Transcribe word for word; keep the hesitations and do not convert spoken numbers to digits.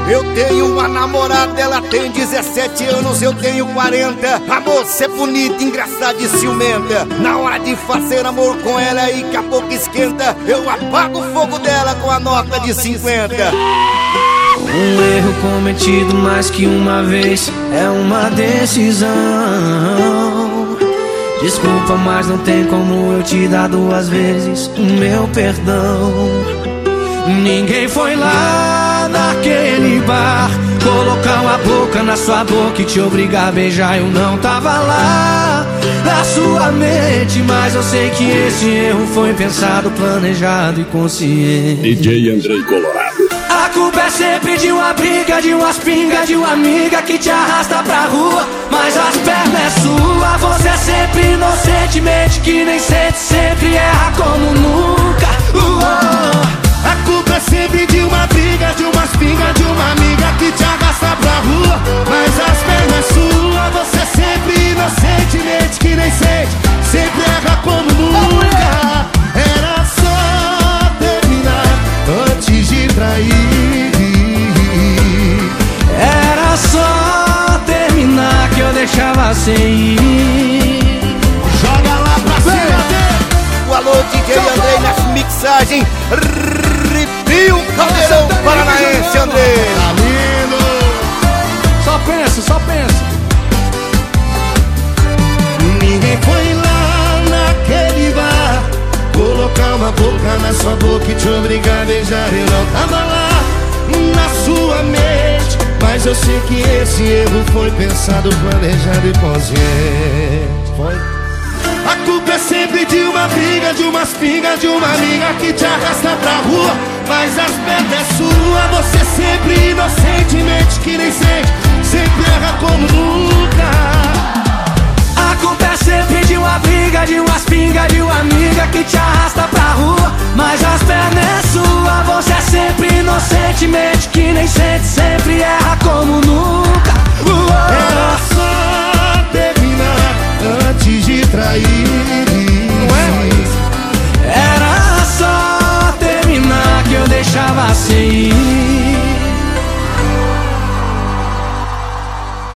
Eu tenho uma namorada, ela tem dezessete anos, eu tenho quarenta. A moça é bonita, engraçada e ciumenta. Na hora de fazer amor com ela aí que a boca esquenta, eu apago o fogo dela com a nota de cinquenta. Um erro cometido mais que uma vez é uma decisão. Desculpa, mas não tem como eu te dar duas vezes o meu perdão. Ninguém foi lá naquele bar colocar uma boca na sua boca e te obrigar a beijar. Eu não tava lá na sua mente, mas eu sei que esse erro foi pensado, planejado e consciente. D J Andrei Colorado. A culpa é sempre de uma briga, de umas pingas, de uma amiga que te arrasta pra rua, mas as pernas é sua. Você é sempre inocentemente que nem sente, sempre erra como nunca. uh-oh. A culpa é sempre de uma briga, de umas pingas, de uma amiga que te arrasta pra rua, mas as pernas é sua. Você é sempre inocentemente que nem sente, sempre erra como nunca. Era só terminar antes de trair. Era só terminar que eu deixava sem ir. Joga lá pra cima dele. O alô D J Andrei nessa mixagem. Rio Caldeirão Paranaense, Andrei. Tá lindo. Só pensa, só pensa. Ninguém foi lá naquele bar colocar uma boca na sua boca e te obrigar a beijar. Eu não tava lá na sua mente, mas eu sei que esse erro foi pensado, planejado e consciente. Foi. A culpa é sempre de uma briga, de umas pingas, de uma amiga que te arrasta pra rua, mas as pernas é sua. Você sempre